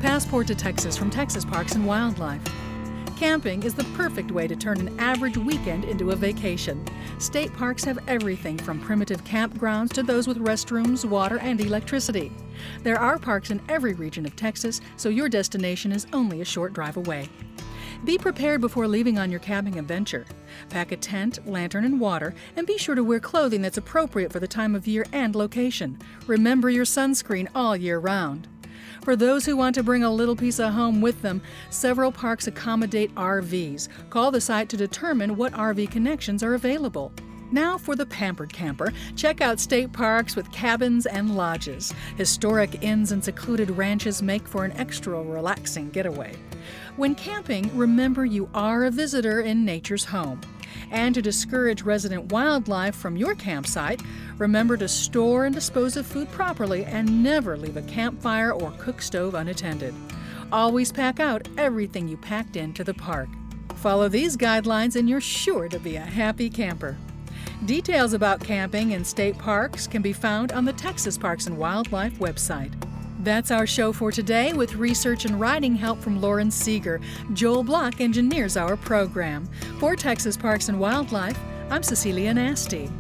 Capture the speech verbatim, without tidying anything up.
passport to Texas from Texas Parks and Wildlife. Camping is the perfect way to turn an average weekend into a vacation. State parks have everything from primitive campgrounds to those with restrooms, water, and electricity. There are parks in every region of Texas, so your destination is only a short drive away. Be prepared before leaving on your camping adventure. Pack a tent, lantern, and water, and be sure to wear clothing that's appropriate for the time of year and location. Remember your sunscreen all year round. For those who want to bring a little piece of home with them, several parks accommodate R Vs. Call the site to determine what R V connections are available. Now for the pampered camper, check out state parks with cabins and lodges. Historic inns and secluded ranches make for an extra relaxing getaway. When camping, remember you are a visitor in nature's home. And to discourage resident wildlife from your campsite, remember to store and dispose of food properly and never leave a campfire or cook stove unattended. Always pack out everything you packed into the park. Follow these guidelines and you're sure to be a happy camper. Details about camping in state parks can be found on the Texas Parks and Wildlife website. That's our show for today, with research and writing help from Lauren Seeger. Joel Block engineers our program. For Texas Parks and Wildlife, I'm Cecilia Nasty.